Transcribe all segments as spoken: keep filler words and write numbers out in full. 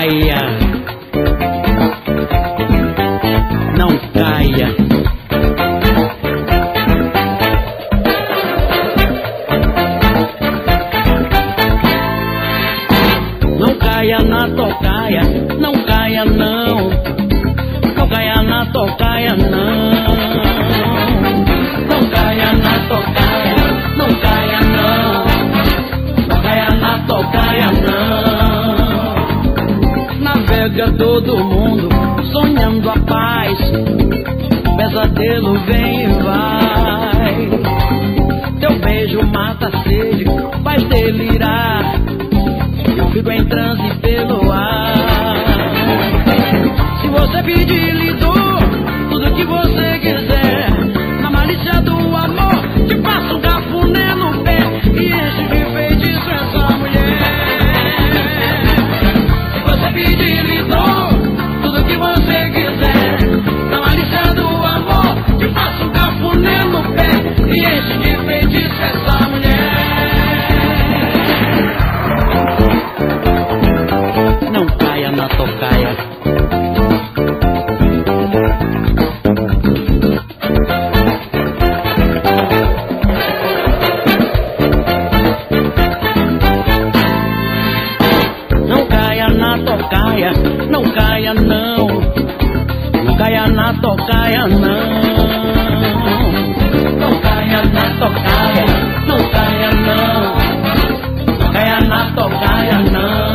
caia, não caia. Não caia na tocaia, não caia não. Não caia na tocaia não. Não caia na tocaia, não caia não. Não caia na tocaia não. Navega todo mundo sonhando a paz. Pesadelo vem e vai. Teu beijo mata a sede, faz delirar. Eu fico em transe pelo ar. Se você pedir, lhe dou tudo que você quiser. Na malícia do amor, te passo um cafuné no pé e enche de feitiço essa mulher. Se você pedir, lhe dou tudo que você quiser. Na malícia do amor, te passo um cafuné no pé e enche de feitiço essa mulher. Não caia na tocaia. Não caia na tocaia, não caia não. Não caia na tocaia não. Não caia na tocaia, não caia não. Não caia na tocaia não.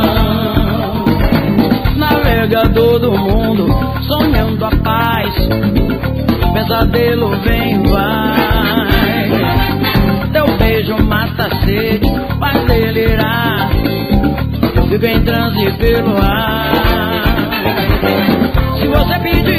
Navegador do mundo, sonhando a paz. Pesadelo vem e vai. Teu beijo mata a sede, faz delirar. Eu fico em transe pelo ar. Se você pedir,